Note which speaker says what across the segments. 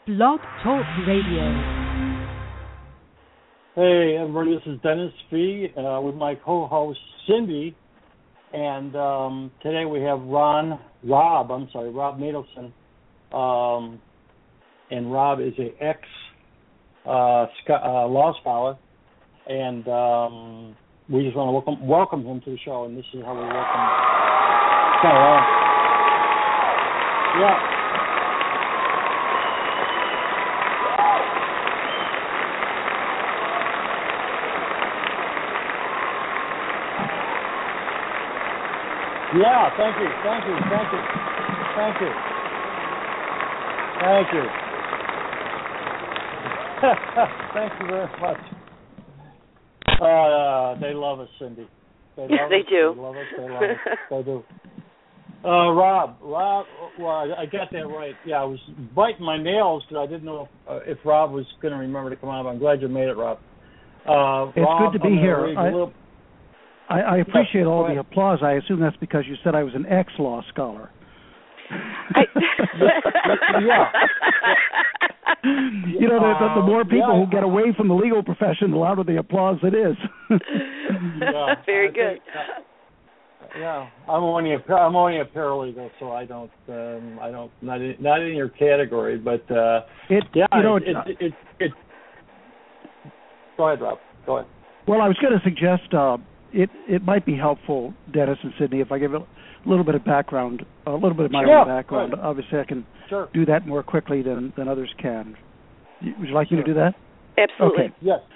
Speaker 1: Blog Talk Radio.
Speaker 2: Hey, everybody, this is Dennis Fee with my co-host Cindy, and today we have Rob Nadelson, and Rob is an ex-law scholar, and we just want to welcome him to the show, and this is how we welcome. Yeah. Yeah, thank you. Thank you very much. They love us, Cindy. They do. They love us. They do. Rob, well, I got that right. Yeah, I was biting my nails because I didn't know if Rob was going to remember to come on, but I'm glad you made it, Rob.
Speaker 3: It's
Speaker 2: Rob,
Speaker 3: good to be here. I appreciate all the applause. I assume that's because you said I was an ex-law scholar.
Speaker 2: Yeah.
Speaker 3: You know, the more people who get away from the legal profession, the louder the applause it is.
Speaker 2: Yeah,
Speaker 4: very good.
Speaker 2: Yeah, I'm only a paralegal, so I don't not in your category, but Go ahead, Rob. Go ahead.
Speaker 3: Well, I was going to suggest it might be helpful, Dennis and Sydney, if I give a little bit of background, a little bit of my own background.
Speaker 2: Right.
Speaker 3: Obviously, I can do that more quickly than others can. Would you like me to do that?
Speaker 4: Absolutely.
Speaker 3: Okay.
Speaker 2: Yes.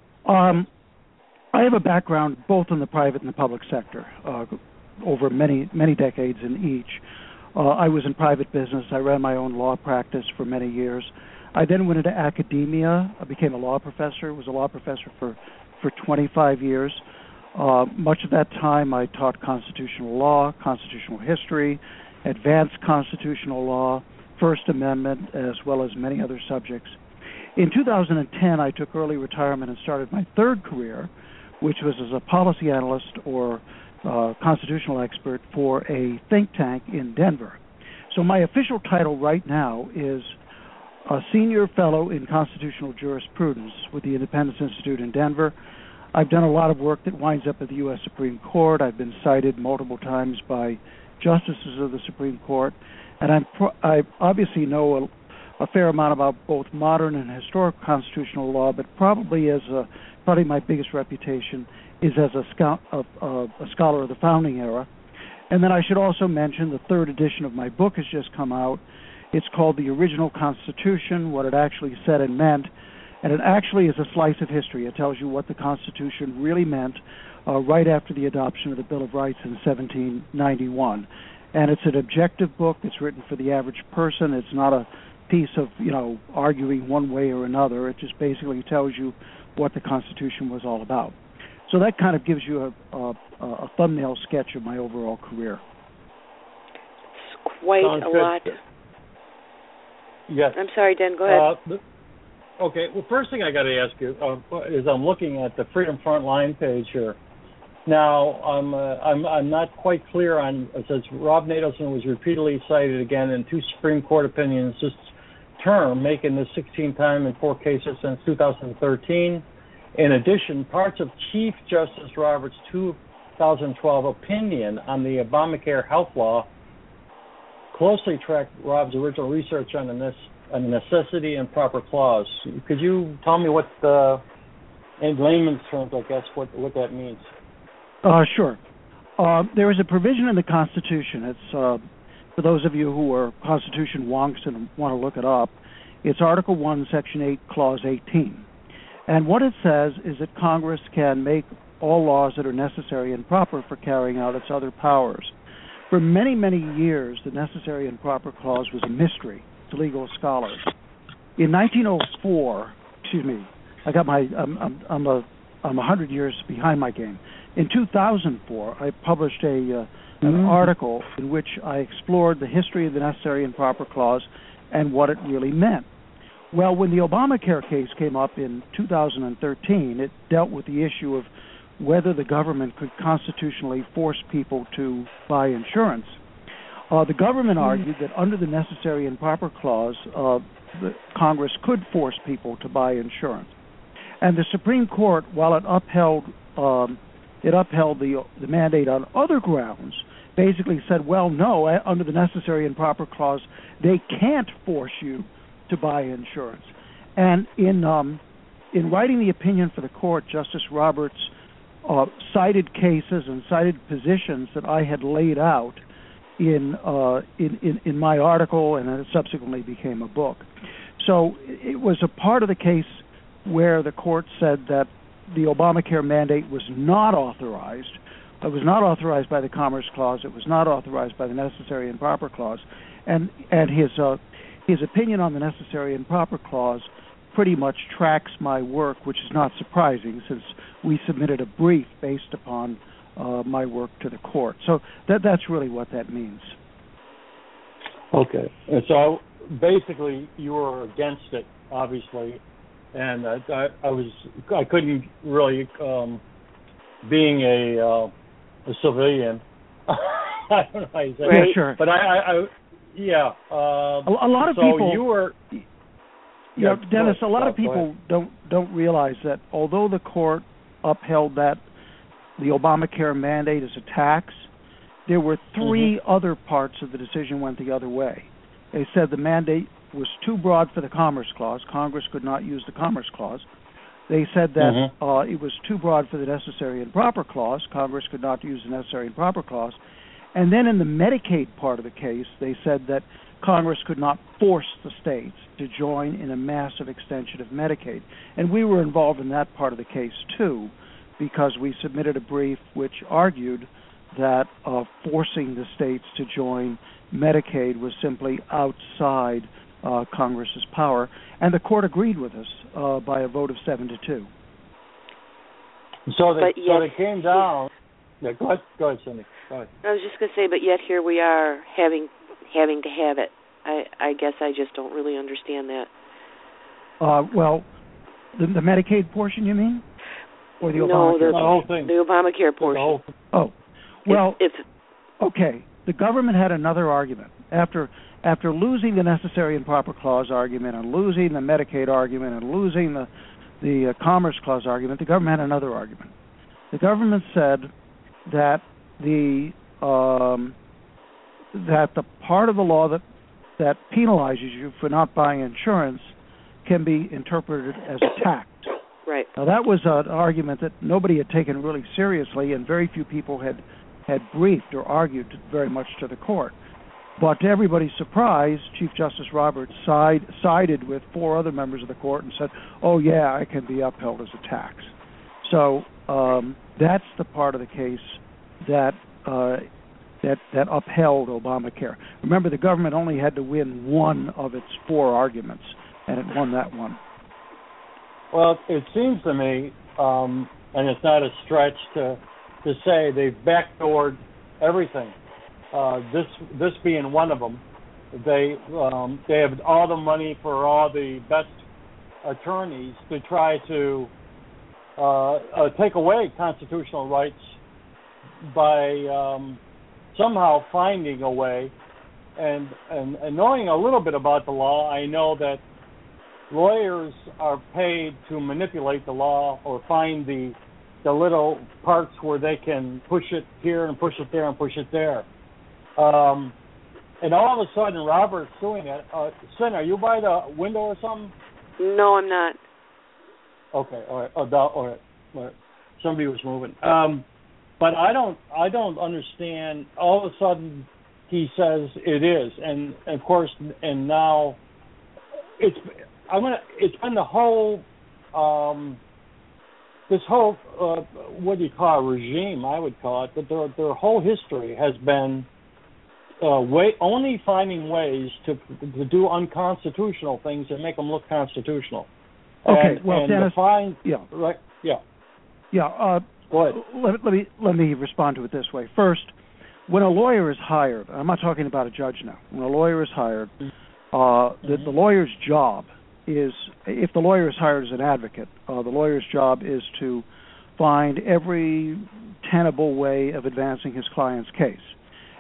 Speaker 3: I have a background both in the private and the public sector, over many decades in each. I was in private business. I ran my own law practice for many years. I then went into academia. I became a law professor. Was a law professor for 25 years. Much of that time I taught constitutional law, constitutional history, advanced constitutional law, First Amendment, as well as many other subjects. In 2010, I took early retirement and started my third career, which was as a policy analyst or constitutional expert for a think tank in Denver. So my official title right now is a senior fellow in constitutional jurisprudence with the Independence Institute in Denver. I've done a lot of work that winds up at the U.S. Supreme Court. I've been cited multiple times by justices of the Supreme Court, and I obviously know a fair amount about both modern and historic constitutional law, but probably my biggest reputation is as a scholar of the founding era. And then I should also mention the third edition of my book has just come out. It's called The Original Constitution, What It Actually Said and Meant. And it actually is a slice of history. It tells you what the Constitution really meant right after the adoption of the Bill of Rights in 1791. And it's an objective book. It's written for the average person. It's not a piece of, arguing one way or another. It just basically tells you what the Constitution was all about. So that kind of gives you a thumbnail sketch of my overall career.
Speaker 4: It's quite a lot.
Speaker 2: Yes.
Speaker 4: I'm sorry, Den, go ahead.
Speaker 2: Okay. Well, first thing I got to ask you is I'm looking at the Freedom Frontline page here. Now I'm not quite clear on. It says Rob Nadelson was repeatedly cited again in 2 Supreme Court opinions this term, making this 16th time in 4 cases since 2013. In addition, parts of Chief Justice Roberts' 2012 opinion on the Obamacare health law closely tracked Rob's original research on the necessity and proper clause. Could you tell me what, in layman's terms, I guess, what that means?
Speaker 3: Sure. There is a provision in the Constitution. It's for those of you who are Constitution wonks and want to look it up. It's Article 1, Section 8, Clause 18. And what it says is that Congress can make all laws that are necessary and proper for carrying out its other powers. For many, many years, the necessary and proper clause was a mystery to legal scholars. In 1904, I'm 100 years behind my game. In 2004, I published an article in which I explored the history of the necessary and proper clause and what it really meant. Well, when the Obamacare case came up in 2013, it dealt with the issue of whether the government could constitutionally force people to buy insurance. The government argued that under the necessary and proper clause, Congress could force people to buy insurance. And the Supreme Court, while it upheld the mandate on other grounds, basically said, well, no, under the necessary and proper clause, they can't force you to buy insurance. And in writing the opinion for the court, Justice Roberts cited cases and cited positions that I had laid out in my article, and it subsequently became a book. So it was a part of the case where the court said that the Obamacare mandate was not authorized. It was not authorized by the Commerce Clause. It was not authorized by the Necessary and Proper Clause. And his opinion on the Necessary and Proper Clause pretty much tracks my work, which is not surprising since we submitted a brief based upon my work to the court. So that's really what that means.
Speaker 2: Okay. And so basically you were against it, obviously, and I couldn't really, being a civilian, I don't know how you say
Speaker 3: right.
Speaker 2: it.
Speaker 3: Sure.
Speaker 2: But yeah.
Speaker 3: A lot of people.
Speaker 2: So you were.
Speaker 3: Yeah, Dennis. A lot of people don't realize that although the court upheld that the Obamacare mandate is a tax, there were three other parts of the decision went the other way. They said the mandate was too broad for the Commerce Clause. Congress could not use the Commerce Clause. They said that it was too broad for the Necessary and Proper Clause. Congress could not use the Necessary and Proper Clause. And then in the Medicaid part of the case, they said that Congress could not force the states to join in a massive extension of Medicaid. And we were involved in that part of the case, too, because we submitted a brief which argued that forcing the states to join Medicaid was simply outside Congress's power. And the court agreed with us by a vote of 7-2.
Speaker 2: So they came down. Yeah, go ahead, Cindy. Go ahead.
Speaker 4: I was just going to say, but yet here we are having to have it. I guess I just don't really understand that.
Speaker 3: Well, the Medicaid portion, you mean? Or the Obamacare?
Speaker 2: No, the whole thing.
Speaker 4: The Obamacare portion.
Speaker 3: Oh, well, okay. The government had another argument. After losing the Necessary and Proper Clause argument and losing the Medicaid argument and losing the Commerce Clause argument, the government had another argument. The government said that the part of the law that penalizes you for not buying insurance can be interpreted as a tax.
Speaker 4: Right.
Speaker 3: Now that was an argument that nobody had taken really seriously, and very few people had briefed or argued very much to the court. But to everybody's surprise, Chief Justice Roberts sided with four other members of the court and said, "Oh yeah, it can be upheld as a tax." So that's the part of the case that upheld Obamacare. Remember, the government only had to win one of its four arguments, and it won that one.
Speaker 2: Well, it seems to me, and it's not a stretch to say they've backdoored everything. This being one of them, they have all the money for all the best attorneys to try to take away constitutional rights by somehow finding a way. And knowing a little bit about the law, I know that lawyers are paid to manipulate the law or find the little parts where they can push it here and push it there and push it there. And all of a sudden, Robert's doing it. Sin, are you by the window or something?
Speaker 4: No, I'm not.
Speaker 2: Okay, all right. All right. Somebody was moving. But I don't understand. All of a sudden, he says it is, and of course, and now it's been the whole this whole what do you call it, regime? I would call it. But their whole history has been only finding ways to do unconstitutional things and make them look constitutional.
Speaker 3: Okay, Dennis.
Speaker 2: Right. Yeah.
Speaker 3: Yeah.
Speaker 2: Go ahead.
Speaker 3: Let me respond to it this way. First, when a lawyer is hired, I'm not talking about a judge now. When a lawyer is hired, the lawyer's job is, if the lawyer is hired as an advocate, the lawyer's job is to find every tenable way of advancing his client's case.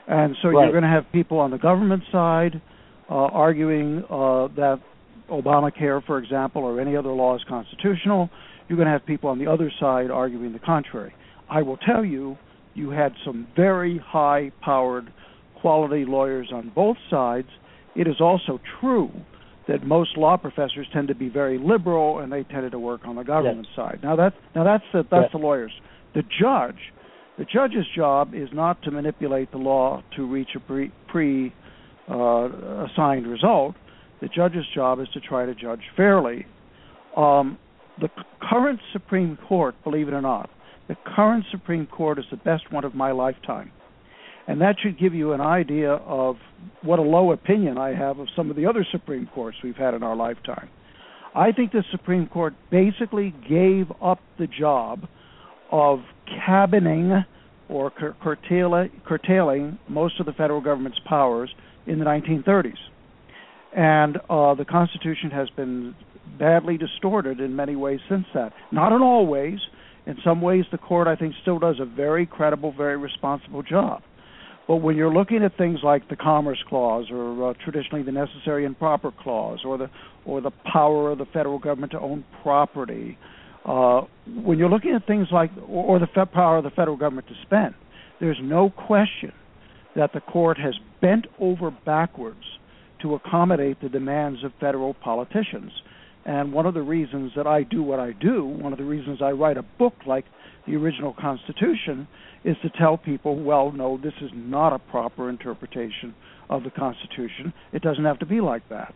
Speaker 3: And so you're going to have people on the government side arguing that Obamacare, for example, or any other law is constitutional. You're going to have people on the other side arguing the contrary. I will tell you, you had some very high-powered quality lawyers on both sides. It is also true that most law professors tend to be very liberal, and they tended to work on the government side. Now that's the lawyers. The judge's job is not to manipulate the law to reach a pre-assigned result. The judge's job is to try to judge fairly. The current Supreme Court, believe it or not, the current Supreme Court is the best one of my lifetime. And that should give you an idea of what a low opinion I have of some of the other Supreme Courts we've had in our lifetime. I think the Supreme Court basically gave up the job of cabining or curtailing most of the federal government's powers in the 1930s. And the Constitution has been badly distorted in many ways since that. Not in all ways. In some ways, the court, I think, still does a very credible, very responsible job. But when you're looking at things like the Commerce Clause, or traditionally the Necessary and Proper Clause, or the power of the federal government to own property, when you're looking at things like, or the power of the federal government to spend, there's no question that the court has bent over backwards to accommodate the demands of federal politicians. And one of the reasons that I do what I do, one of the reasons I write a book like the original Constitution, is to tell people, well, no, this is not a proper interpretation of the Constitution. It doesn't have to be like that.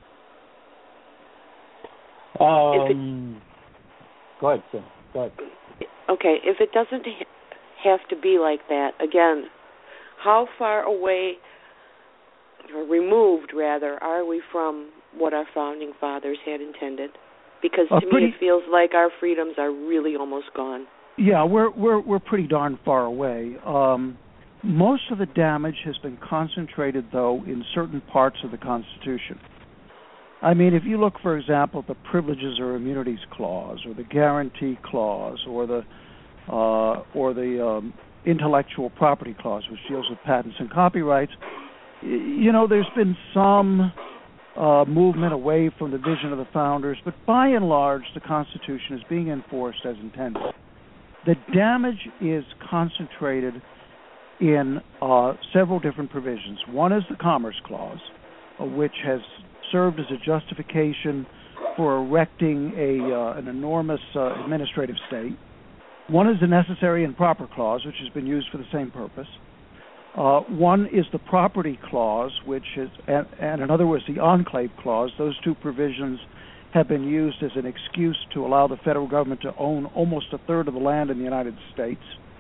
Speaker 2: Go ahead, Sam. Go ahead.
Speaker 4: Okay, if it doesn't have to be like that, again, how far away, or removed, rather, are we from what our founding fathers had intended? Because to me it feels like our freedoms are really almost gone.
Speaker 3: Yeah, we're pretty darn far away. Most of the damage has been concentrated, though, in certain parts of the Constitution. I mean, if you look, for example, at the Privileges or Immunities Clause, or the Guarantee Clause, or the Intellectual Property Clause, which deals with patents and copyrights, you know, there's been some movement away from the vision of the founders, but by and large, the Constitution is being enforced as intended. The damage is concentrated in several different provisions. One is the Commerce Clause, which has served as a justification for erecting an enormous administrative state. One is the Necessary and Proper Clause, which has been used for the same purpose. One is the Property Clause, which is, and another was the Enclave Clause. Those two provisions have been used as an excuse to allow the federal government to own almost a third of the land in the United States.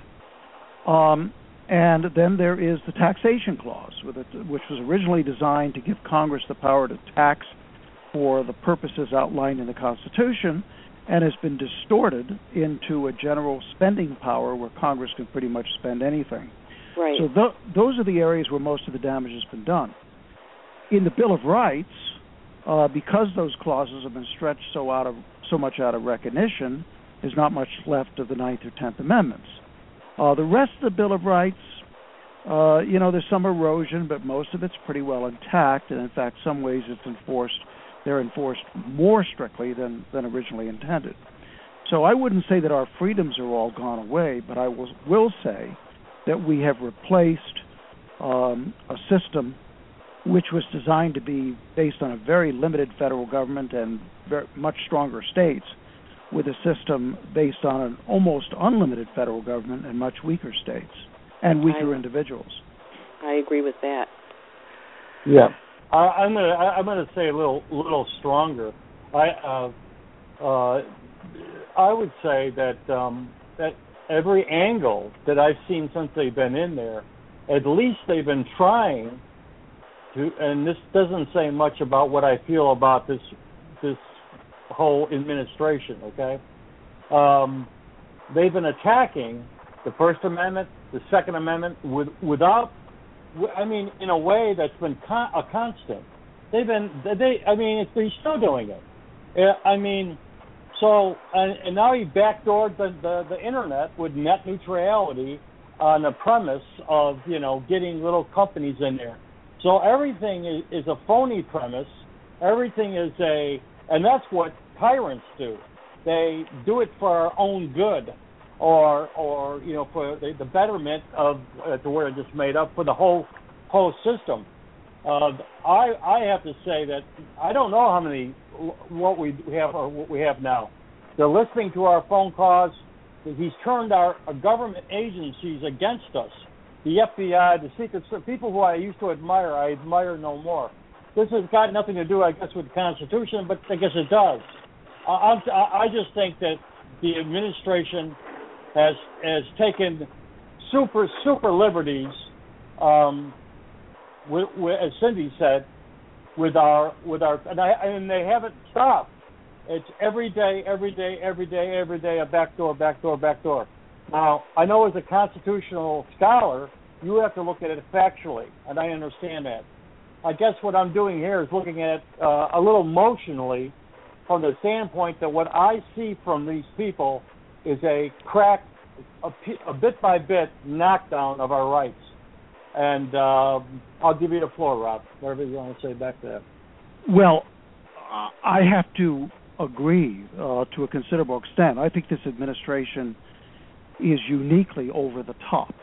Speaker 3: And then there is the Taxation Clause, which was originally designed to give Congress the power to tax for the purposes outlined in the Constitution, and has been distorted into a general spending power where Congress can pretty much spend anything.
Speaker 4: Right.
Speaker 3: So those are the areas where most of the damage has been done. In the Bill of Rights, because those clauses have been stretched so much out of recognition, there's not much left of the 9th or 10th Amendments. The rest of the Bill of Rights, there's some erosion, but most of it's pretty well intact, and in fact, some ways they're enforced more strictly than originally intended. So I wouldn't say that our freedoms are all gone away, but I will say that we have replaced a system which was designed to be based on a very limited federal government and much stronger states, with a system based on an almost unlimited federal government and much weaker states and weaker individuals. I
Speaker 4: agree with that.
Speaker 2: Yeah, I'm gonna say a little stronger. I would say that that every angle that I've seen since they've been in there, at least they've been trying to. And this doesn't say much about what I feel about this whole administration, okay? They've been attacking the First Amendment, the Second Amendment, without, I mean, in a way that's been a constant. They're still doing it. I mean, so, and now he backdoored the internet with net neutrality on the premise of, getting little companies in there. So everything is a phony premise. Everything is and that's what tyrants do. They do it for our own good, or for the betterment of the word I just made up, for the whole system. I have to say that I don't know how many what we have now. They're listening to our phone calls. He's turned our government agencies against us. The FBI, the Secret Service, people who I used to admire, I admire no more. This has got nothing to do, I guess, with the Constitution, but I guess it does. I just think that the administration has taken super liberties, as Cindy said, with our and they haven't stopped. It's every day, a back door. Now, I know as a constitutional scholar, you have to look at it factually, and I understand that. I guess what I'm doing here is looking at it a little emotionally from the standpoint that what I see from these people is a bit by bit knockdown of our rights. And I'll give you the floor, Rob, whatever you want to say back to that.
Speaker 3: Well, I have to agree to a considerable extent. I think this administration is uniquely over the top.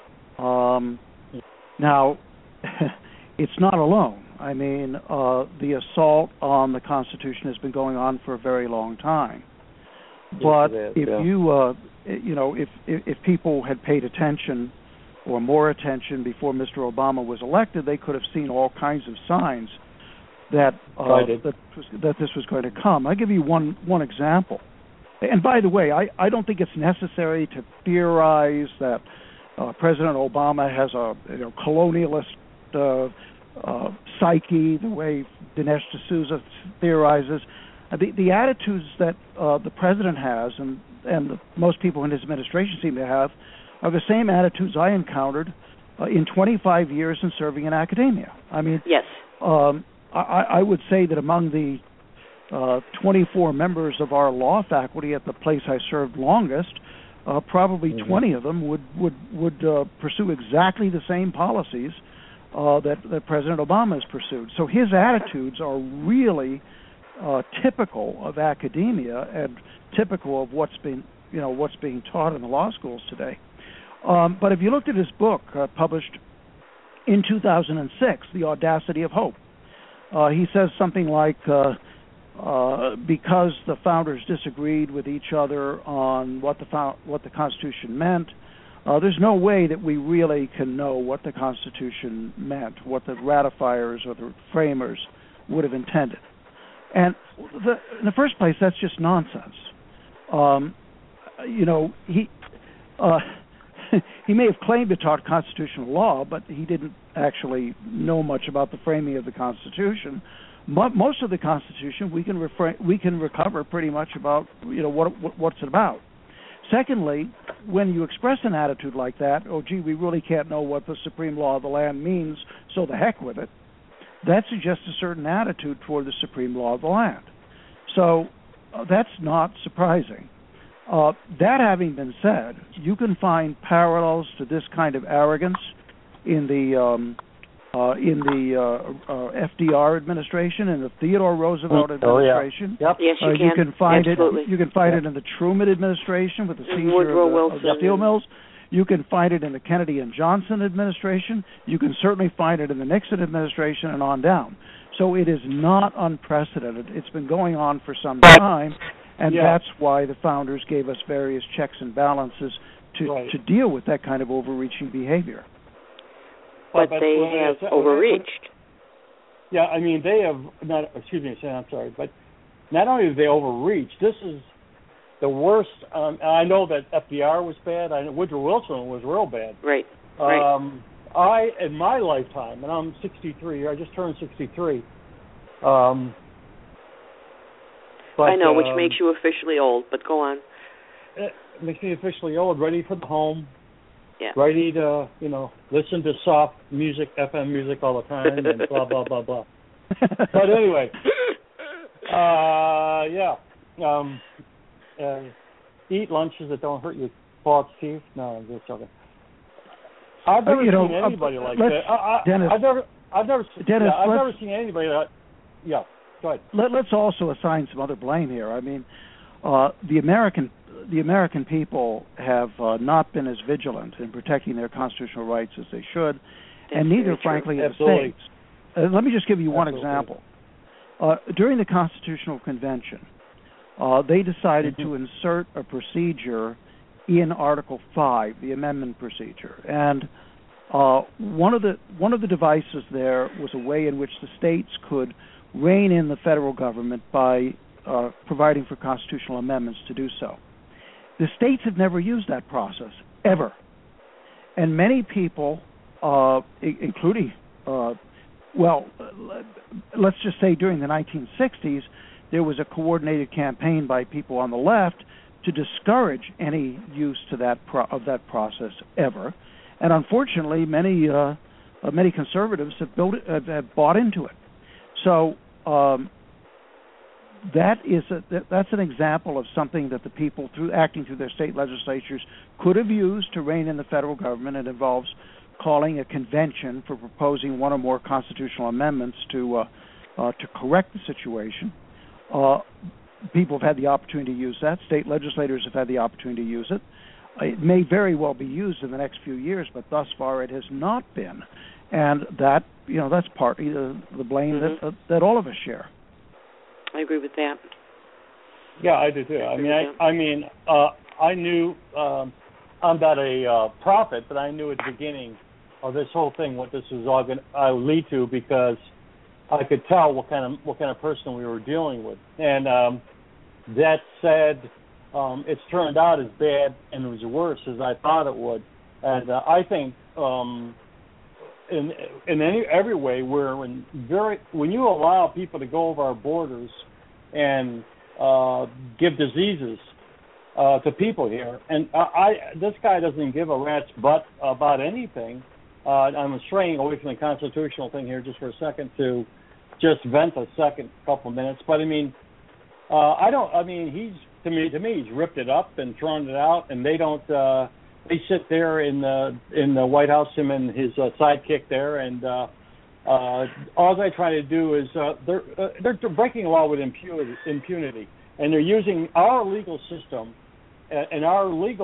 Speaker 3: Now, it's not alone. I mean, the assault on the Constitution has been going on for a very long time. But if people had paid attention or more attention before Mr. Obama was elected, they could have seen all kinds of signs that this was going to come. I'll give you one example. And by the way, I don't think it's necessary to theorize that President Obama has a colonialist psyche, the way Dinesh D'Souza theorizes. The attitudes that the president has and most people in his administration seem to have are the same attitudes I encountered in 25 years in serving in academia. I mean,
Speaker 4: yes.
Speaker 3: I would say that among the 24 members of our law faculty at the place I served longest, probably 20 of them would pursue exactly the same policies that President Obama has pursued. So his attitudes are really typical of academia and typical of what's being taught in the law schools today. But if you looked at his book published in 2006, The Audacity of Hope, he says something like, because the founders disagreed with each other on what the Constitution meant, there's no way that we really can know what the Constitution meant, what the ratifiers or the framers would have intended. And in the first place, that's just nonsense. He may have claimed to taught constitutional law, but he didn't actually know much about the framing of the Constitution. Most of the Constitution we can recover pretty much about what's it about. Secondly, when you express an attitude like that, we really can't know what the supreme law of the land means, so the heck with it, that suggests a certain attitude toward the supreme law of the land. So that's not surprising. That having been said, you can find parallels to this kind of arrogance in the FDR administration and the Theodore Roosevelt administration.
Speaker 2: Yep.
Speaker 4: Yes, you
Speaker 3: can find
Speaker 4: Absolutely.
Speaker 3: it. You can find it in the Truman administration with the seizure
Speaker 4: Woodrow
Speaker 3: of the steel mills. You can find it in the Kennedy and Johnson administration. You can certainly find it in the Nixon administration and on down. So it is not unprecedented. It's been going on for some time, and that's why the founders gave us various checks and balances to deal with that kind of overreaching behavior.
Speaker 4: But they have overreached.
Speaker 2: Yeah, I mean, they have not. Excuse me, I'm sorry, but not only have they overreached, this is the worst. I know that FDR was bad. I know Woodrow Wilson was real bad.
Speaker 4: Right.
Speaker 2: In my lifetime, and I'm 63. I just turned 63. But,
Speaker 4: I know, which makes you officially old. But go on.
Speaker 2: It makes me officially old, ready for the home.
Speaker 4: Yeah.
Speaker 2: Ready to, listen to soft music, FM music all the time, and blah, blah, blah, blah. But anyway, eat lunches that don't hurt your false teeth. No, I'm just joking. I've never seen anybody like that.
Speaker 3: Dennis,
Speaker 2: I've never seen anybody that. Yeah, go ahead.
Speaker 3: Let's also assign some other blame here. I mean, the American people have not been as vigilant in protecting their constitutional rights as they should, and neither, frankly, have the states. Let me just give you one example. During the Constitutional Convention, they decided to insert a procedure in Article 5, the amendment procedure, and one of the devices there was a way in which the states could rein in the federal government by providing for constitutional amendments to do so. The states have never used that process, ever. And many people, including, let's just say during the 1960s, there was a coordinated campaign by people on the left to discourage any use to that process ever. And unfortunately, many conservatives have bought into it. So that's an example of something that the people, acting through their state legislatures, could have used to rein in the federal government. It involves calling a convention for proposing one or more constitutional amendments to correct the situation. People have had the opportunity to use that. State legislators have had the opportunity to use it. It may very well be used in the next few years, but thus far it has not been, and that's partly the blame that all of us share.
Speaker 4: I agree with that.
Speaker 2: Yeah, I do too. I knew I'm not a prophet, but I knew at the beginning of this whole thing what this was all going to lead to, because I could tell what kind of person we were dealing with. And that said, it's turned out as bad and as worse as I thought it would. And I think in every way, when you allow people to go over our borders and give diseases to people here, and this guy doesn't give a rat's butt about anything. I'm straying away from the constitutional thing here just for a second to just vent a couple minutes. But he's to me he's ripped it up and thrown it out, and they don't. They sit there in the White House, him and his sidekick there, and all they try to do is they're breaking the law with impunity, and they're using our legal system and our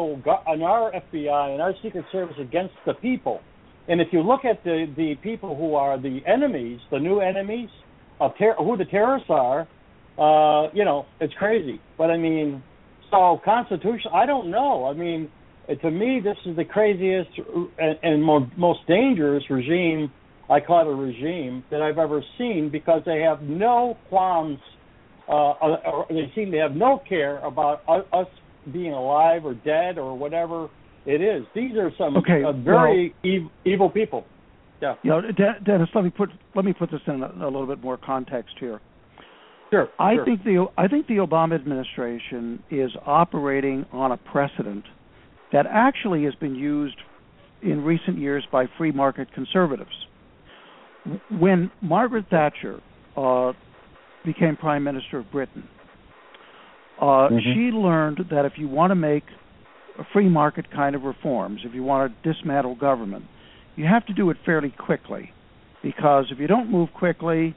Speaker 2: FBI and our Secret Service against the people. And if you look at the people who are the enemies, the new enemies of who the terrorists are, it's crazy. But so Constitution, I don't know. To me, this is the craziest and most dangerous regime, I call it a regime, that I've ever seen, because they have no qualms, they seem to have no care about us being alive or dead or whatever it is. These are some very evil people. Yeah.
Speaker 3: Dennis, let me put this in a little bit more context here.
Speaker 2: Sure.
Speaker 3: I think the Obama administration is operating on a precedent that actually has been used in recent years by free market conservatives. When Margaret Thatcher became Prime Minister of Britain, she learned that if you want to make free market kind of reforms, if you want to dismantle government, you have to do it fairly quickly, because if you don't move quickly,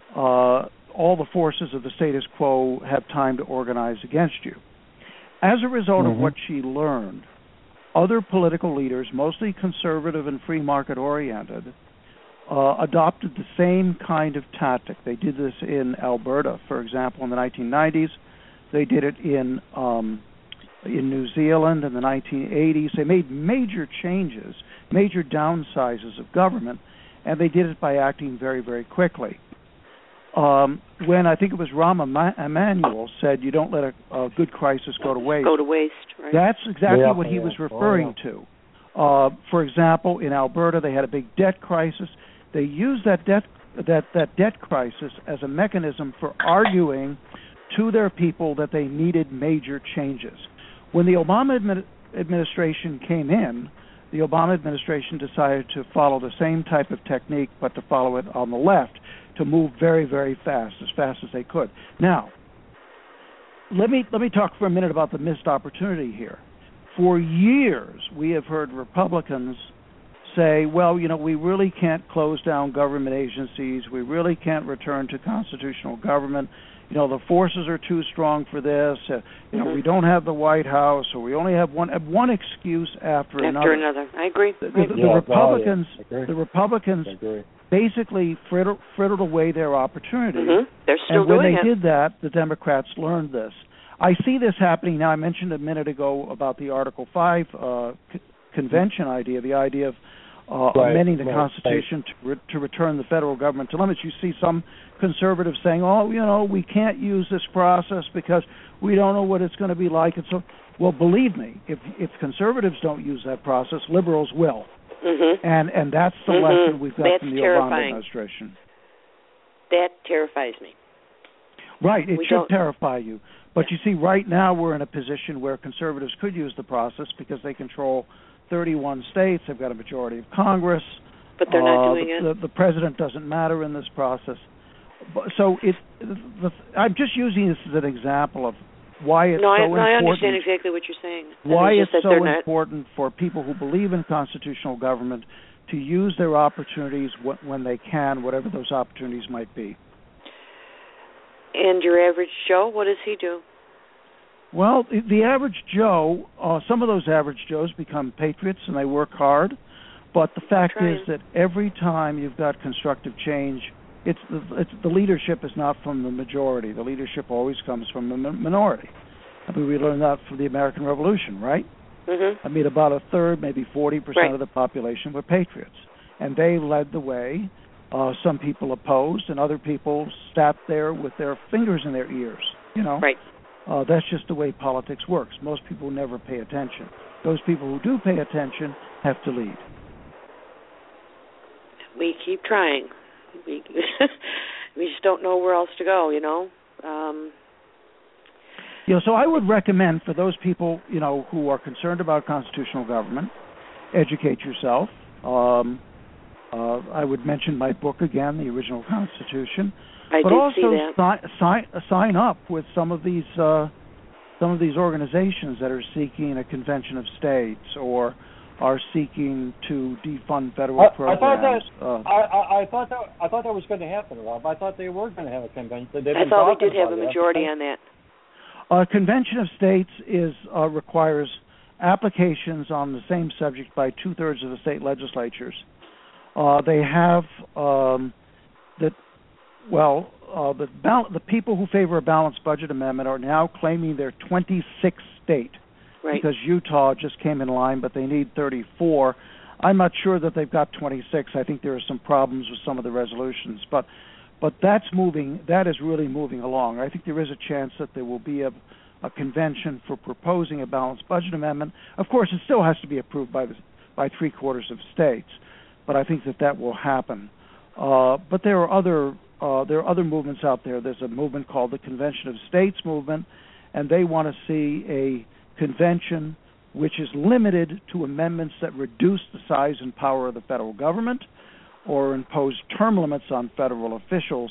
Speaker 3: all the forces of the status quo have time to organize against you. As a result of what she learned, other political leaders, mostly conservative and free market oriented, adopted the same kind of tactic. They did this in Alberta, for example, in the 1990s. They did it in New Zealand in the 1980s. They made major changes, major downsizes of government, and they did it by acting very, very quickly. When I think it was Rahm Emanuel said, "You don't let a good crisis go to waste."
Speaker 4: Right?
Speaker 3: That's exactly what he was referring to. For example, in Alberta, they had a big debt crisis. They used that debt crisis as a mechanism for arguing to their people that they needed major changes. When the Obama administration came in, the Obama administration decided to follow the same type of technique, but to follow it on the left, to move very, very fast, as fast as they could. Now, let me talk for a minute about the missed opportunity here. For years, we have heard Republicans say, well, we really can't close down government agencies. We really can't return to constitutional government. The forces are too strong for this. We don't have the White House, or we only have one excuse after another.
Speaker 4: I agree.
Speaker 3: The Republicans basically frittered away their opportunity.
Speaker 4: They're still
Speaker 3: doing it. And when
Speaker 4: they
Speaker 3: did that, the Democrats learned this. I see this happening now. I mentioned a minute ago about the Article 5 convention idea, the idea of amending the Constitution to return the federal government to limits. You see some conservatives saying, we can't use this process because we don't know what it's going to be like. And so, well, believe me, if conservatives don't use that process, liberals will. And that's the lesson we've got from the Obama administration.
Speaker 4: That terrifies me.
Speaker 3: Right, it should terrify you. But you see, right now we're in a position where conservatives could use the process because they control 31 states. They've got a majority of Congress.
Speaker 4: But they're not doing it.
Speaker 3: The president doesn't matter in this process. So I'm just using this as an example of why it's so important.
Speaker 4: I understand exactly what you're saying.
Speaker 3: Why it's so important for people who believe in constitutional government to use their opportunities when they can, whatever those opportunities might be.
Speaker 4: And your average Joe, what does he do?
Speaker 3: Well, the average Joe, some of those average Joes become patriots and they work hard. But the fact is that every time you've got constructive change, the leadership is not from the majority. The leadership always comes from the minority. I mean, we learned that from the American Revolution, right? I mean, about a third, maybe 40% of the population were patriots. And they led the way. Some people opposed, and other people sat there with their fingers in their ears,
Speaker 4: Right.
Speaker 3: That's just the way politics works. Most people never pay attention. Those people who do pay attention have to lead.
Speaker 4: We keep trying. We just don't know where else to go,
Speaker 3: So I would recommend for those people, who are concerned about constitutional government, educate yourself. I would mention my book again, The Original Constitution. But also sign up with some of these organizations that are seeking a convention of states or are seeking to defund federal programs.
Speaker 2: I thought that was going to happen, Rob. I thought they were going to have a convention.
Speaker 4: I thought we did have a majority on that.
Speaker 3: A convention of states requires applications on the same subject by 2/3 of the state legislatures. They have the people who favor a balanced budget amendment are now claiming they're 26th state, because Utah just came in line, but they need 34. I'm not sure that they've got 26. I think there are some problems with some of the resolutions, but that's moving. That is really moving along. I think there is a chance that there will be a convention for proposing a balanced budget amendment. Of course, it still has to be approved by 3/4 of states. But I think that will happen. But there are other movements out there. There's a movement called the Convention of States movement, and they want to see a convention which is limited to amendments that reduce the size and power of the federal government or impose term limits on federal officials.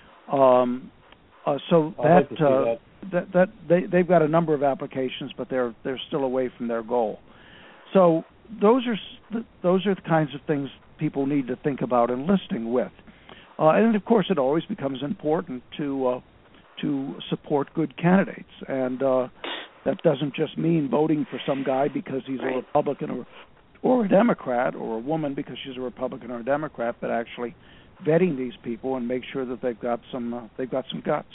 Speaker 3: They've got a number of applications, but they're still away from their goal. So those are the kinds of things people need to think about enlisting with. And of course, it always becomes important to support good candidates, and that doesn't just mean voting for some guy because he's a Republican or a Democrat, or a woman because she's a Republican or a Democrat, but actually vetting these people and make sure that they've got some guts.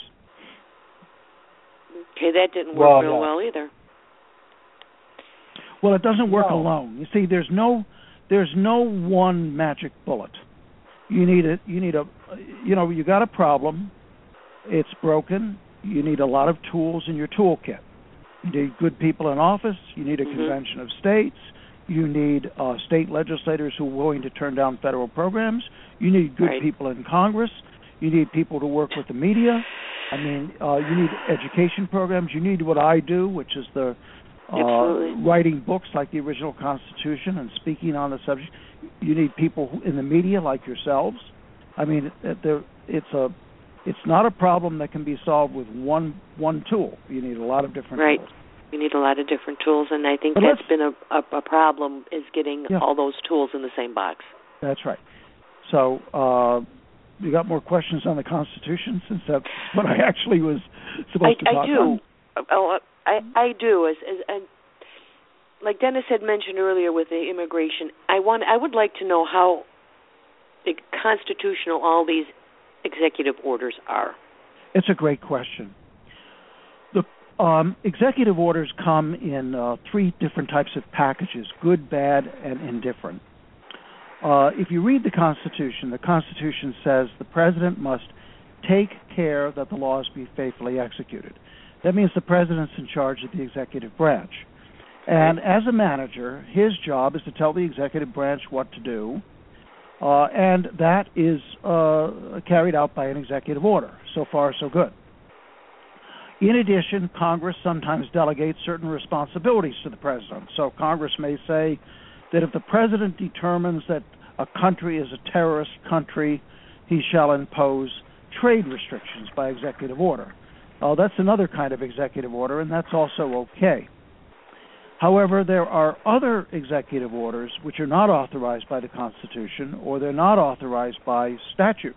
Speaker 4: Okay, that didn't work real well either.
Speaker 3: Well, it doesn't work alone. You see, there's no one magic bullet. You got a problem. It's broken. You need a lot of tools in your toolkit. You need good people in office. You need a convention of states. You need state legislators who are willing to turn down federal programs. You need good people in Congress. You need people to work with the media. I mean, you need education programs. You need what I do, which is the writing books like the Original Constitution and speaking on the subject. You need people in the media like yourselves. I mean, it's not a problem that can be solved with one tool. You need a lot of different tools.
Speaker 4: We need a lot of different tools, and I think that's been a problem, is getting all those tools in the same box.
Speaker 3: That's right. So you got more questions on the Constitution, since that's what I actually was supposed to talk on?
Speaker 4: I do. As like Dennis had mentioned earlier with the immigration, I would like to know how constitutional all these executive orders are.
Speaker 3: It's a great question. The executive orders come in 3 different types of packages: good, bad, and indifferent. If you read the Constitution says the president must take care that the laws be faithfully executed. That means the president's in charge of the executive branch. And as a manager, his job is to tell the executive branch what to do, and that is carried out by an executive order. So far, so good. In addition, Congress sometimes delegates certain responsibilities to the president. So Congress may say that if the president determines that a country is a terrorist country, he shall impose trade restrictions by executive order. That's another kind of executive order, and that's also okay. However, there are other executive orders which are not authorized by the Constitution, or they're not authorized by statute.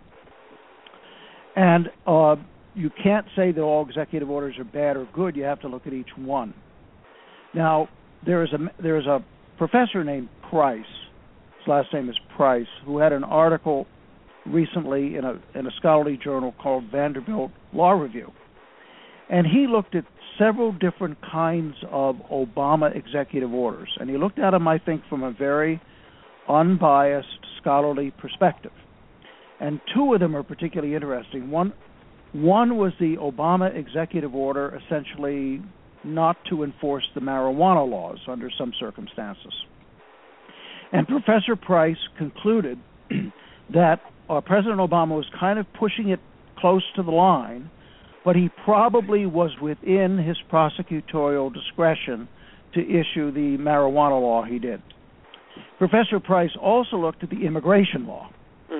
Speaker 3: And you can't say that all executive orders are bad or good. You have to look at each one. Now, there is a professor named Price, his last name is Price, who had an article recently in a scholarly journal called Vanderbilt Law Review. And he looked at several different kinds of Obama executive orders. And he looked at them, I think, from a very unbiased scholarly perspective. And 2 of them are particularly interesting. One was the Obama executive order essentially not to enforce the marijuana laws under some circumstances. And Professor Price concluded that President Obama was kind of pushing it close to the line, but he probably was within his prosecutorial discretion to issue the marijuana law he did. Professor Price also looked at the immigration law.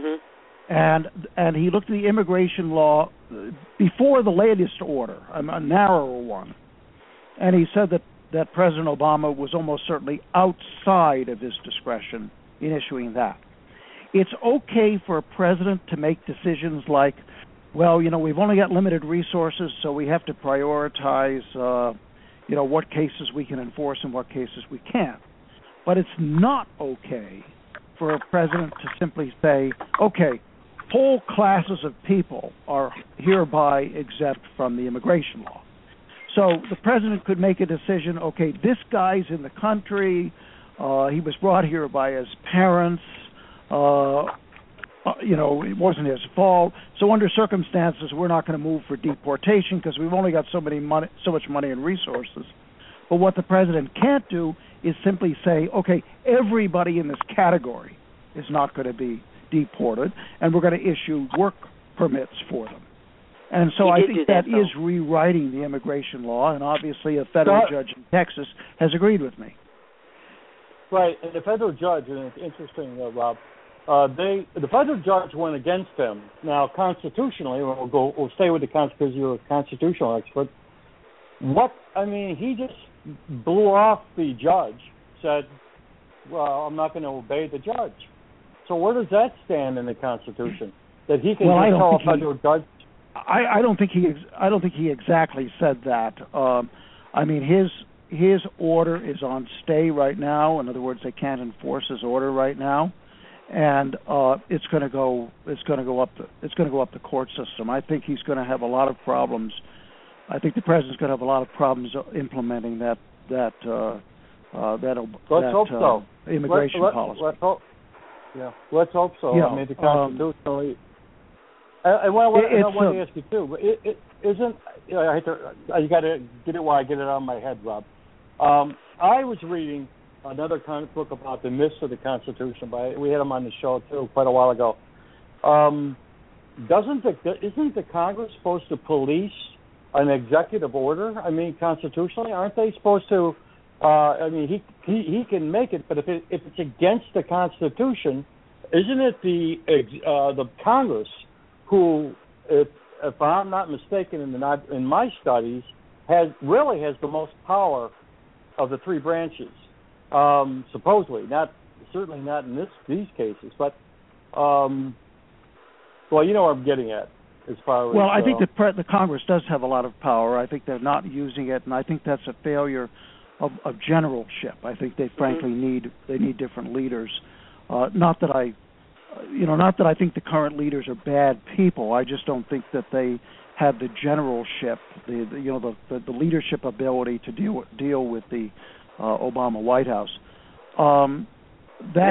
Speaker 3: And he looked at the immigration law before the latest order, a narrower one. And he said that President Obama was almost certainly outside of his discretion in issuing that. It's okay for a president to make decisions like, well, we've only got limited resources, so we have to prioritize, what cases we can enforce and what cases we can't. But it's not okay for a president to simply say, okay, whole classes of people are hereby exempt from the immigration law. So the president could make a decision, okay, this guy's in the country, he was brought here by his parents, it wasn't his fault. So under circumstances, we're not going to move for deportation because we've only got so much money and resources. But what the president can't do is simply say, okay, everybody in this category is not going to be deported, and we're going to issue work permits for them. And so I think that is rewriting the immigration law, and obviously a federal judge in Texas has agreed with me.
Speaker 2: Right, and the federal judge, and it's interesting, Rob, the federal judge went against him. Now, constitutionally, we'll stay with the Constitution because you're a constitutional expert. He just blew off the judge, said, well, I'm not going to obey the judge. So where does that stand in the Constitution? That he can tell a federal judge?
Speaker 3: I don't think he exactly said that. His order is on stay right now. In other words, they can't enforce his order right now, and it's going to go up the court system. I think he's going to have a lot of problems. I think the president's going to have a lot of problems implementing that immigration policy.
Speaker 2: Let's hope. Yeah, let's hope so.
Speaker 3: Yeah,
Speaker 2: the constitutionally. I want to ask you too. But it isn't. You got to get it while I get it out of my head, Rob. I was reading another kind of book about the myths of the Constitution. We had him on the show too quite a while ago. Isn't the Congress supposed to police an executive order? Constitutionally, aren't they supposed to? He can make it, but if it's against the Constitution, isn't it the Congress who, if I'm not mistaken, in my studies, has the most power of the three branches, supposedly. Certainly not in these cases, but well, you know what I'm getting at as far as.
Speaker 3: Well, I think the Congress does have a lot of power. I think they're not using it, and I think that's a failure of generalship. I think they frankly need different leaders. Not that I think the current leaders are bad people. I just don't think that they have the generalship, the leadership ability to deal with the Obama White House. That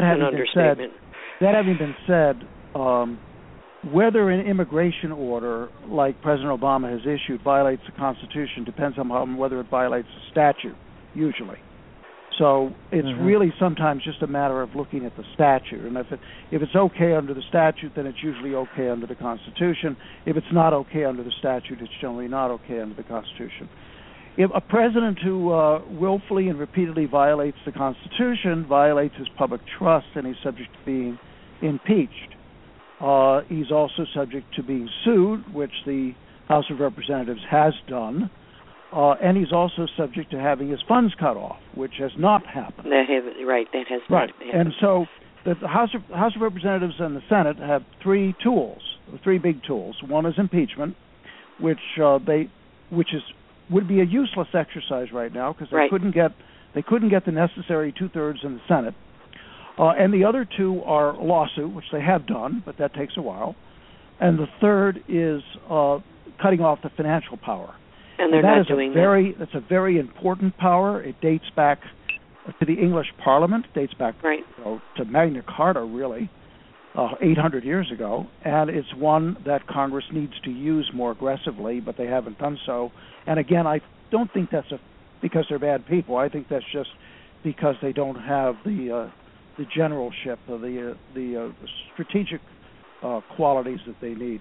Speaker 3: having been said, whether an immigration order like President Obama has issued violates the Constitution depends on whether it violates the statute, usually. So it's really sometimes just a matter of looking at the statute. And if it's okay under the statute, then it's usually okay under the Constitution. If it's not okay under the statute, it's generally not okay under the Constitution. If a president who willfully and repeatedly violates the Constitution violates his public trust, and he's subject to being impeached. He's also subject to being sued, which the House of Representatives has done, and he's also subject to having his funds cut off, which has not happened.
Speaker 4: That has not happened.
Speaker 3: And so the House of Representatives and the Senate have three big tools. One is impeachment, which would be a useless exercise right now because they couldn't get the necessary 2/3 in the Senate. And the other two are lawsuit, which they have done, but that takes a while. And the third is cutting off the financial power.
Speaker 4: And they're not doing that.
Speaker 3: That's a very important power. It dates back to the English Parliament, dates back to Magna Carta, really, 800 years ago. And it's one that Congress needs to use more aggressively, but they haven't done so. And again, I don't think that's because they're bad people. I think that's just because they don't have the generalship, the strategic qualities that they need.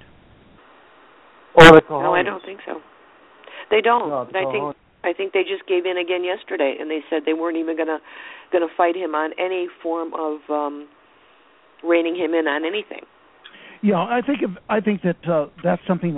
Speaker 4: No, I don't think so. They don't. No, I think they just gave in again yesterday, and they said they weren't even going to fight him on any form of reining him in on anything.
Speaker 3: Yeah, I think that that's something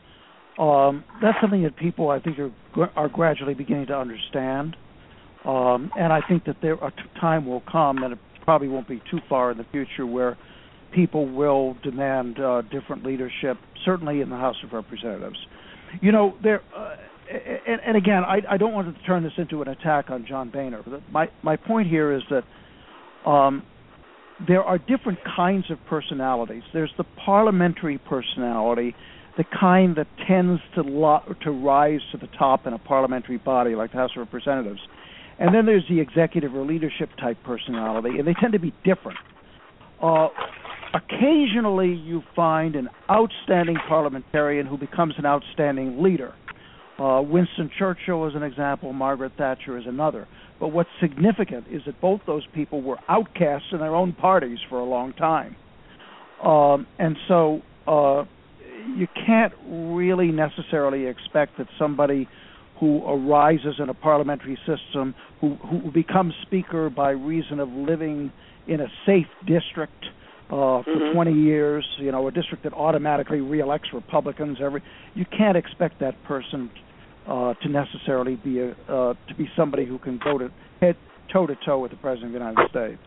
Speaker 3: that people I think are gradually beginning to understand, and I think that a time will come, and it probably won't be too far in the future, where people will demand different leadership, certainly in the House of Representatives. You know, and again, I don't want to turn this into an attack on John Boehner. My point here is that there are different kinds of personalities. There's the parliamentary personality, the kind that tends to rise to the top in a parliamentary body like the House of Representatives. And then there's the executive or leadership type personality, and they tend to be different. Occasionally you find an outstanding parliamentarian who becomes an outstanding leader. Winston Churchill is an example, Margaret Thatcher is another. But what's significant is that both those people were outcasts in their own parties for a long time. And so you can't really necessarily expect that somebody who arises in a parliamentary system, who becomes speaker by reason of living in a safe district for 20 years, a district that automatically reelects Republicans you can't expect that person to necessarily be somebody who can go toe to toe with the President of the United States.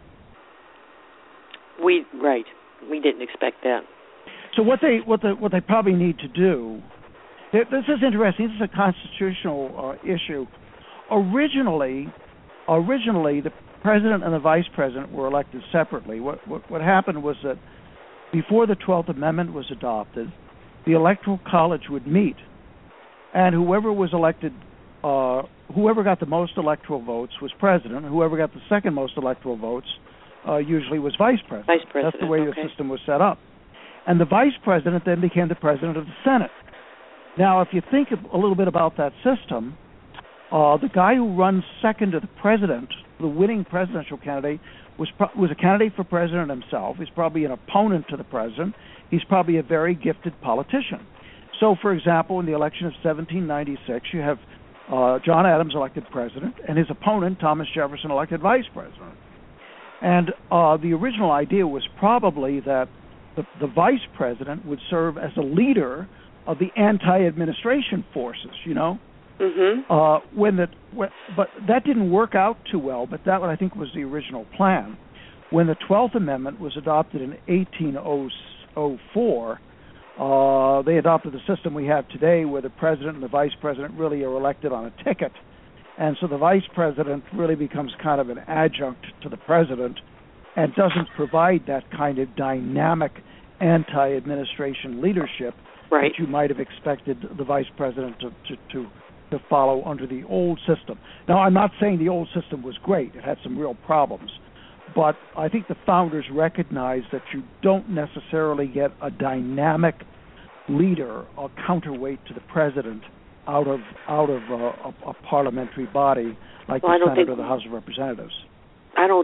Speaker 3: We
Speaker 4: didn't expect that.
Speaker 3: So what they probably need to do. This is interesting. This is a constitutional issue. Originally, the president and the vice president were elected separately. What happened was that before the 12th Amendment was adopted, the Electoral College would meet, and whoever was elected, whoever got the most electoral votes was president, and whoever got the second most electoral votes usually was vice president.
Speaker 4: Vice president.
Speaker 3: That's the way the system was set up. And the vice president then became the president of the Senate. Now, if you think a little bit about that system, the guy who runs second to the president, the winning presidential candidate, was a candidate for president himself. He's probably an opponent to the president. He's probably a very gifted politician. So, for example, in the election of 1796, you have John Adams elected president, and his opponent, Thomas Jefferson, elected vice president. And the original idea was probably that the vice president would serve as a leader of the anti-administration forces, But that didn't work out too well. But that, I think, was the original plan. When the 12th Amendment was adopted in 1804, they adopted the system we have today, where the president and the vice president really are elected on a ticket, and so the vice president really becomes kind of an adjunct to the president, and doesn't provide that kind of dynamic anti-administration leadership that you might have expected the vice president to follow under the old system. Now, I'm not saying the old system was great. It had some real problems. But I think the founders recognized that you don't necessarily get a dynamic leader or counterweight to the president out of a parliamentary body like the Senate or the House of Representatives.
Speaker 4: I know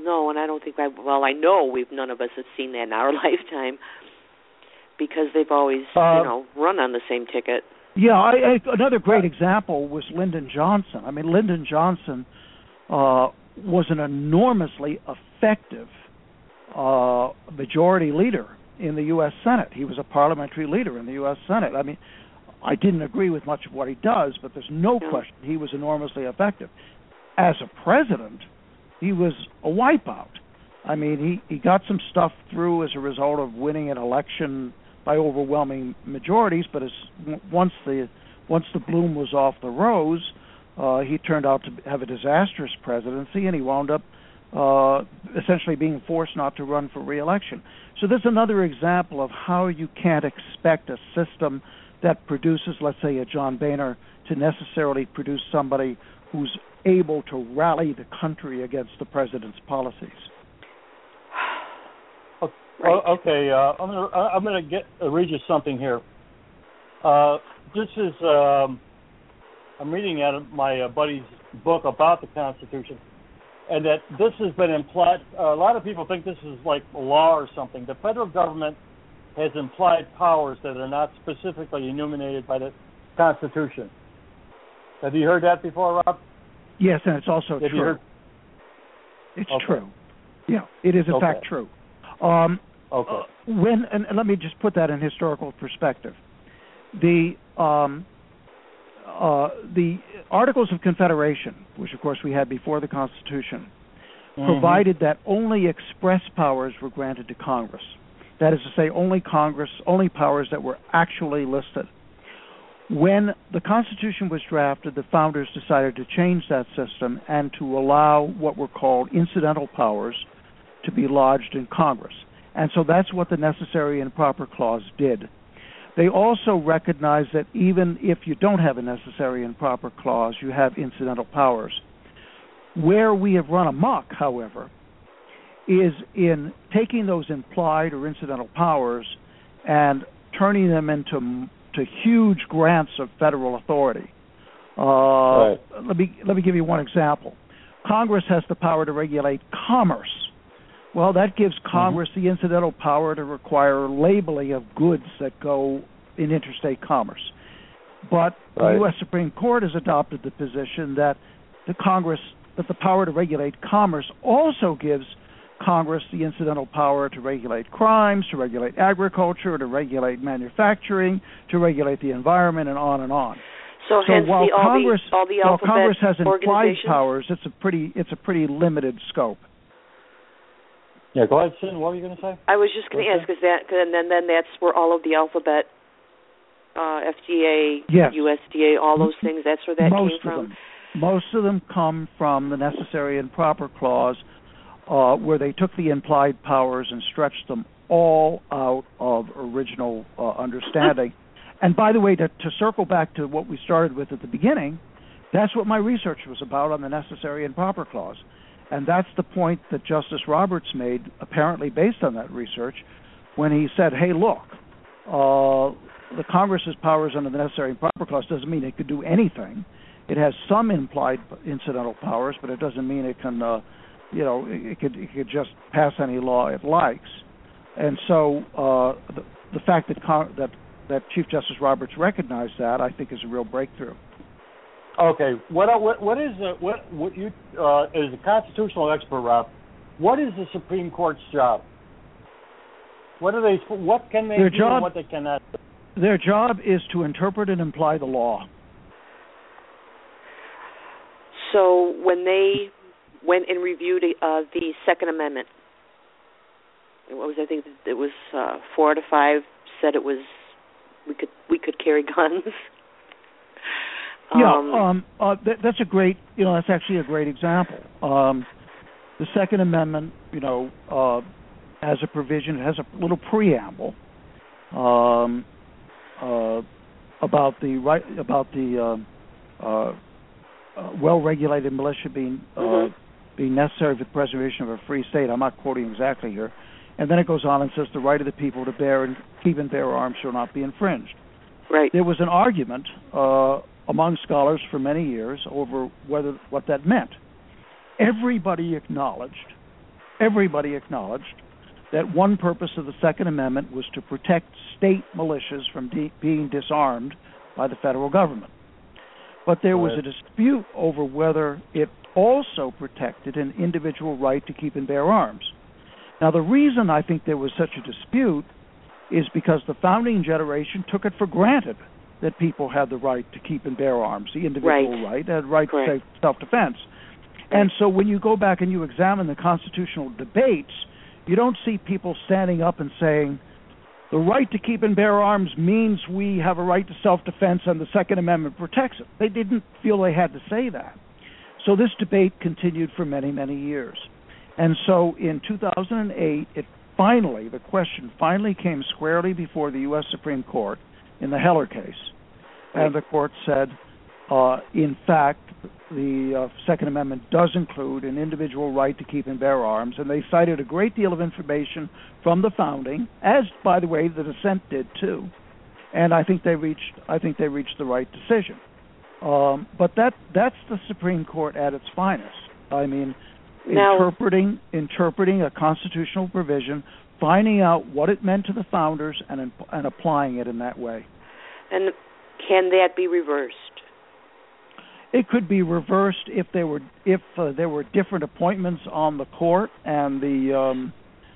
Speaker 4: none of us have seen that in our lifetime, because they've always, run on the same ticket.
Speaker 3: Yeah, another great example was Lyndon Johnson. I mean, Lyndon Johnson was an enormously effective majority leader in the U.S. Senate. He was a parliamentary leader in the U.S. Senate. I mean, I didn't agree with much of what he does, but there's no question he was enormously effective. As a president, he was a wipeout. I mean, he got some stuff through as a result of winning an election by overwhelming majorities, but once the bloom was off the rose, he turned out to have a disastrous presidency, and he wound up essentially being forced not to run for re-election. So there's another example of how you can't expect a system that produces, let's say, a John Boehner to necessarily produce somebody who's able to rally the country against the president's policies.
Speaker 2: Okay, I'm going to read you something here. This is I'm reading out of my buddy's book about the Constitution, and that this has been implied. A lot of people think this is like law or something. The federal government has implied powers that are not specifically enumerated by the Constitution. Have you heard that before, Rob?
Speaker 3: Yes, and it's also true.
Speaker 2: You heard?
Speaker 3: It's true. Yeah, it is in fact true. And let me just put that in historical perspective. The Articles of Confederation, which of course we had before the Constitution, provided that only express powers were granted to Congress. That is to say, only powers that were actually listed. When the Constitution was drafted, the founders decided to change that system and to allow what were called incidental powers to be lodged in Congress. And so that's what the Necessary and Proper Clause did. They also recognize that even if you don't have a Necessary and Proper Clause, you have incidental powers. Where we have run amok, however, is in taking those implied or incidental powers and turning them into huge grants of federal authority. Let me give you one example. Congress has the power to regulate commerce. Well, that gives Congress the incidental power to require labeling of goods that go in interstate commerce. But the U.S. Supreme Court has adopted the position that the power to regulate commerce also gives Congress the incidental power to regulate crimes, to regulate agriculture, to regulate manufacturing, to regulate the environment, and on and on.
Speaker 4: So
Speaker 3: while Congress has implied
Speaker 4: organizations?
Speaker 3: powers, it's a pretty limited scope.
Speaker 2: Yeah, go ahead, Sin. What were you going to say?
Speaker 4: I was just going to ask, and then that's where all of the alphabet, FDA, USDA, all those things, that's where that came from?
Speaker 3: Most of them come from the Necessary and Proper Clause, where they took the implied powers and stretched them all out of original understanding. And by the way, to circle back to what we started with at the beginning, that's what my research was about on the Necessary and Proper Clause. And that's the point that Justice Roberts made, apparently based on that research, when he said, hey, look, the Congress's powers under the Necessary and Proper Clause doesn't mean it could do anything. It has some implied incidental powers, but it doesn't mean it can, it could just pass any law it likes. And so the fact that Chief Justice Roberts recognized that, I think, is a real breakthrough.
Speaker 2: Okay, what is you as a constitutional expert, Rob? What is the Supreme Court's job? What can they do and what they cannot do?
Speaker 3: Their job is to interpret and imply the law.
Speaker 4: So when they went and reviewed the Second Amendment, I think it was 4 to 5 said it was we could carry guns.
Speaker 3: That's a great, that's actually a great example. The Second Amendment, has a provision, it has a little preamble about the well-regulated militia being necessary for the preservation of a free state. I'm not quoting exactly here. And then it goes on and says the right of the people to bear and keep and bear arms shall not be infringed.
Speaker 4: Right.
Speaker 3: There was an argument among scholars for many years over what that meant. Everybody acknowledged that one purpose of the Second Amendment was to protect state militias from being disarmed by the federal government. But there was a dispute over whether it also protected an individual right to keep and bear arms. Now, the reason I think there was such a dispute is because the founding generation took it for granted that people had the right to keep and bear arms, the individual right, had right to self-defense. And so when you go back and you examine the constitutional debates, you don't see people standing up and saying, the right to keep and bear arms means we have a right to self-defense and the Second Amendment protects it. They didn't feel they had to say that. So this debate continued for many, many years. And so in 2008, the question finally came squarely before the U.S. Supreme Court in the Heller case. And the court said, in fact, the Second Amendment does include an individual right to keep and bear arms, and they cited a great deal of information from the founding, as, by the way, the dissent did too. And I think they reached the right decision. But that's the Supreme Court at its finest. I mean, interpreting a constitutional provision, finding out what it meant to the founders, and applying it in that way. And
Speaker 4: can that be reversed?
Speaker 3: It could be reversed if there were different appointments on the court, and the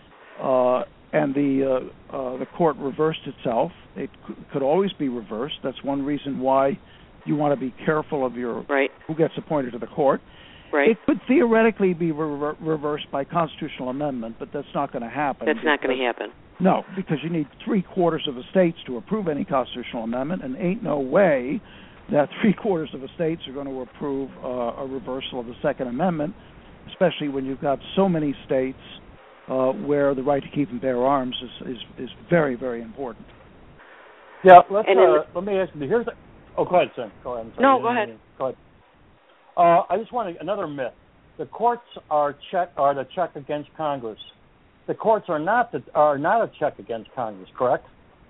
Speaker 3: court reversed itself. It could always be reversed. That's one reason why you want to be careful of who gets appointed to the court.
Speaker 4: Right.
Speaker 3: It could theoretically be reversed by constitutional amendment, but that's not going to happen.
Speaker 4: That's not going to happen.
Speaker 3: No, because you need 3/4 of the states to approve any constitutional amendment, and ain't no way that 3/4 of the states are going to approve a reversal of the Second Amendment, especially when you've got so many states where the right to keep and bear arms is very, very important.
Speaker 2: Yeah, let me ask you. Go ahead, Sam. Go ahead.
Speaker 4: No, go ahead.
Speaker 2: Go ahead. I just want another myth. The courts are the check against Congress. The courts are not a check against Congress, correct?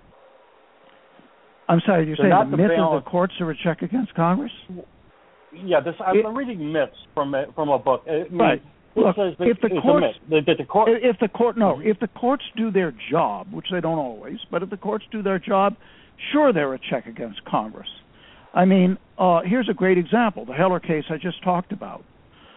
Speaker 3: I'm sorry, you're saying the myth of the courts are a check against Congress?
Speaker 2: Yeah, I'm reading myths from a book.
Speaker 3: Right. Look, if the courts do their job, which they don't always, but if the courts do their job, sure, they're a check against Congress. I mean, here's a great example, the Heller case I just talked about.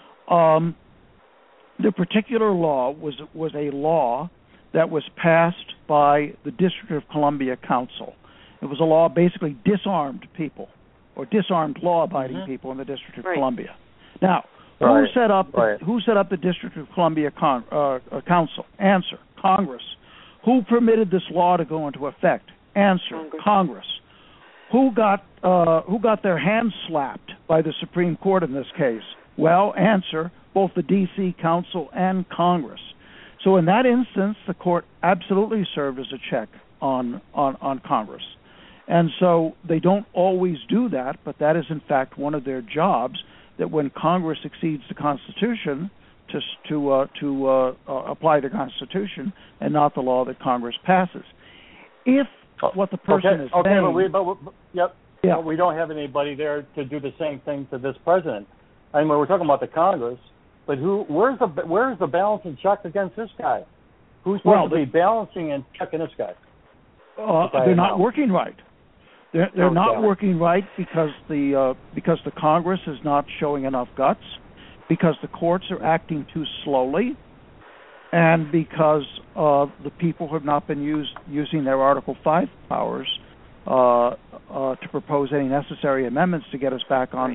Speaker 3: The particular law was a law that was passed by the District of Columbia Council. It was a law basically disarmed people or disarmed law-abiding people in the District of Columbia. Now, who set up the District of Columbia Council? Answer: Congress. Who permitted this law to go into effect? Answer: Congress. Who got their hands slapped by the Supreme Court in this case? Well, answer: both the D.C. Council and Congress. So in that instance, the court absolutely served as a check on Congress. And so they don't always do that, but that is in fact one of their jobs, that when Congress exceeds the Constitution, to apply the Constitution and not the law that Congress passes. If what the person is saying...
Speaker 2: But we don't have anybody there to do the same thing to this president. I mean, we're talking about the Congress, but where's the balance and check against this guy? Who's supposed to be balancing and checking this guy?
Speaker 3: They're not working right. They're not working right because the Congress is not showing enough guts, because the courts are acting too slowly, and because the people have not been using their Article 5 powers to propose any necessary amendments to get us back on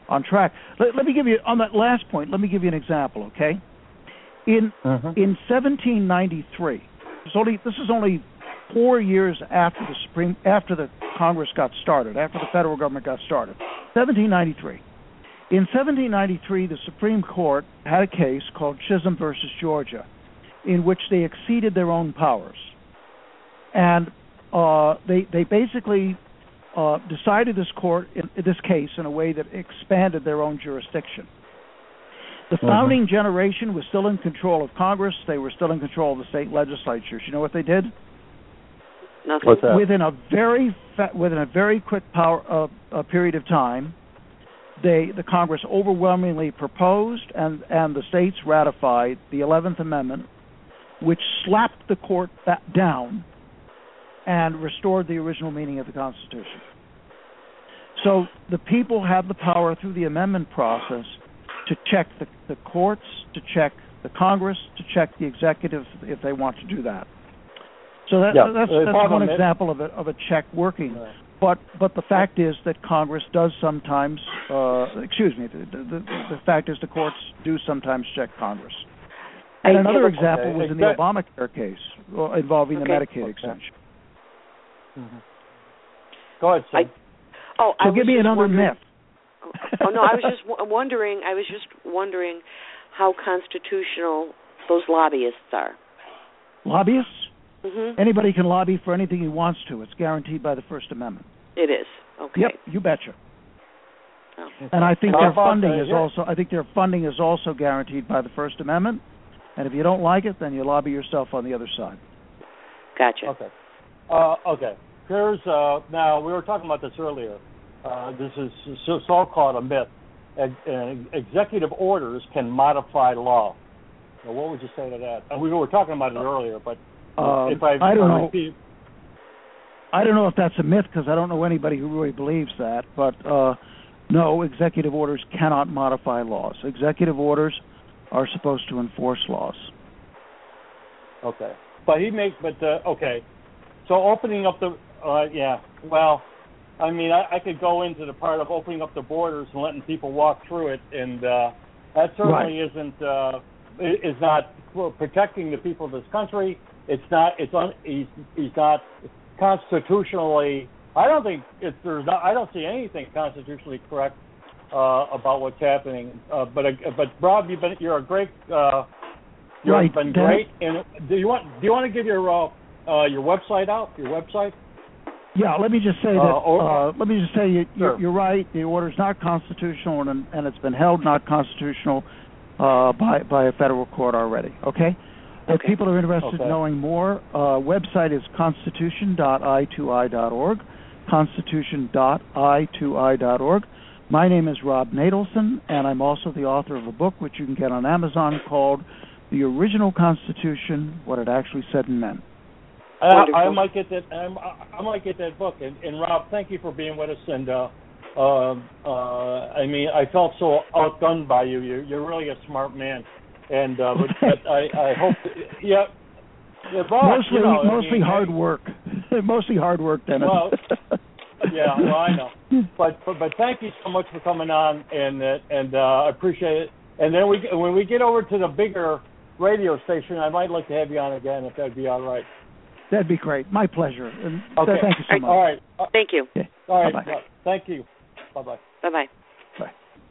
Speaker 3: on track. Let me give you, on that last point, let me give you an example, okay? In 1793, this is only 4 years after the Congress got started, after the federal government got started. 1793. In 1793, the Supreme Court had a case called Chisholm versus Georgia, in which they exceeded their own powers, and they basically decided this case in a way that expanded their own jurisdiction. The founding generation was still in control of Congress. They were still in control of the state legislatures. You know what they did?
Speaker 4: Nothing.
Speaker 2: What's that?
Speaker 3: Within a very quick period of time, the Congress overwhelmingly proposed, and the states ratified the 11th Amendment, which slapped the court down and restored the original meaning of the Constitution. So the people have the power through the amendment process to check the courts, to check the Congress, to check the executive if they want to do that. So that's one example of a check working. Right. But the fact is that Congress does sometimes, the fact is the courts do sometimes check Congress. And another example was in the Obamacare case involving the Medicaid extension.
Speaker 2: Mm-hmm. Go ahead, Sam.
Speaker 3: So give me another myth.
Speaker 4: Oh no, I was just wondering how constitutional those lobbyists are.
Speaker 3: Lobbyists?
Speaker 4: Mm-hmm.
Speaker 3: Anybody can lobby for anything he wants to. It's guaranteed by the First Amendment.
Speaker 4: It is. Okay.
Speaker 3: Yep, you betcha.
Speaker 4: Oh.
Speaker 3: And I think their funding is also guaranteed by the First Amendment. And if you don't like it, then you lobby yourself on the other side.
Speaker 4: Gotcha.
Speaker 2: Okay. Okay. Here's now we were talking about this earlier. This is so-called a myth. Executive orders can modify law. Now, what would you say to that? We were talking about it earlier, but
Speaker 3: I don't know. I don't know if that's a myth because I don't know anybody who really believes that. But no, executive orders cannot modify laws. Executive orders are supposed to enforce laws.
Speaker 2: Okay, okay. So opening up the well, I mean, I could go into the part of opening up the borders and letting people walk through it, and that certainly is not protecting the people of this country. It's not. He's not constitutionally. I don't see anything constitutionally correct about what's happening. But Rob, you're a great. You've been great. And do you want to give your website out? Your website?
Speaker 3: Yeah. Let me just say that. You're right. The order is not constitutional, and it's been held not constitutional by a federal court already. Okay. If people are interested in knowing more, website is constitution.i2i.org, constitution.i2i.org. My name is Rob Natelson, and I'm also the author of a book which you can get on Amazon called The Original Constitution, What It Actually Said and Meant.
Speaker 2: I might get that. I might get that book. And Rob, thank you for being with us. And I mean, I felt so outdone by you. You're really a smart man. And but I hope, Bob,
Speaker 3: mostly hard work. Mostly hard work, Dennis.
Speaker 2: Well, I know. But thank you so much for coming on, and I appreciate it. And then when we get over to the bigger radio station, I might like to have you on again if that'd be all right.
Speaker 3: That'd be great. My pleasure. And
Speaker 2: okay.
Speaker 3: Thank you so much.
Speaker 2: All right.
Speaker 4: Thank you.
Speaker 3: Okay.
Speaker 2: All right.
Speaker 3: Bye-bye.
Speaker 2: Thank you. Bye-bye.
Speaker 4: Bye-bye.
Speaker 3: Bye.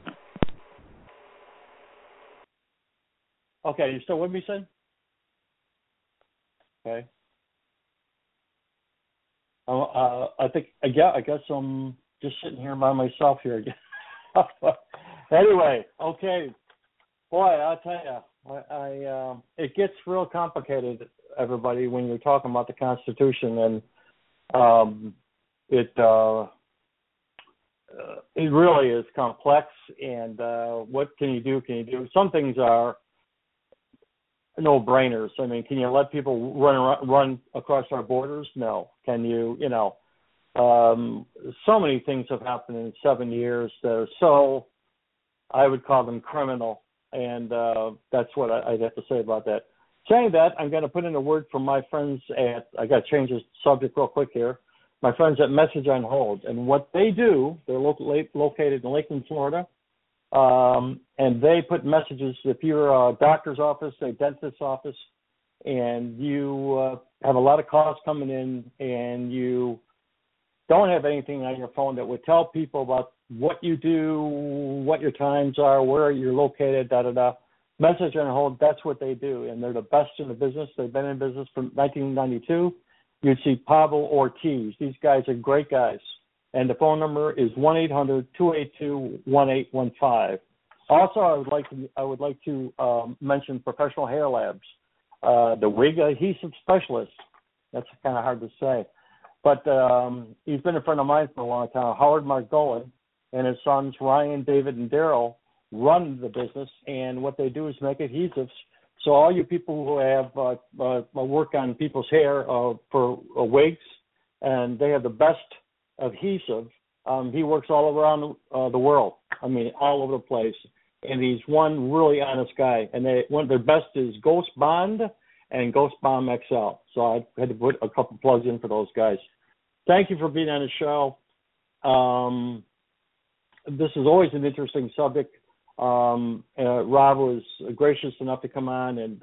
Speaker 2: Okay, you still with me, son? Okay. I think, I guess I'm just sitting here by myself here again. Anyway, okay. Boy, I'll tell you, it gets real complicated, everybody, when you're talking about the Constitution, and it really is complex. And what can you do? Some things are no-brainers. I mean, can you let people run across our borders? No. Can you? So many things have happened in 7 years that are so, I would call them criminal, and that's what I'd have to say about that. Saying that, I'm going to put in a word from my friends I got to change the subject real quick here, my friends at Message on Hold. And what they do, they're located in Lakeland, Florida. and they put messages. If you're a doctor's office, a dentist's office, and you have a lot of calls coming in, and you don't have anything on your phone that would tell people about what you do, what your times are, where you're located, message on hold, that's what they do, and they're the best in the business. They've been in business from 1992. You'd see Pablo Ortiz. These guys are great guys. And the phone number is 1-800-282-1815. Also, I would like to mention Professional Hair Labs, the wig adhesive specialist. That's kind of hard to say. But he's been a friend of mine for a long time. Howard Margolin and his sons, Ryan, David, and Daryl, run the business, and what they do is make adhesives. So all you people who have work on people's hair for wigs, and they have the best adhesive. He works all around the world. I mean, all over the place. And he's one really honest guy. And one of their best is Ghost Bond and Ghost Bomb XL. So I had to put a couple plugs in for those guys. Thank you for being on the show. This is always an interesting subject. Rob was gracious enough to come on, and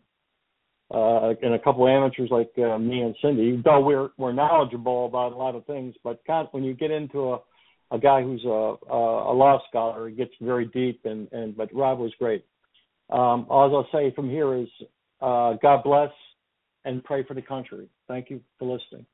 Speaker 2: a couple of amateurs like me and Cindy, though we're knowledgeable about a lot of things, but when you get into a guy who's a law scholar, it gets very deep, but Rob was great. All I'll say from here is God bless and pray for the country. Thank you for listening.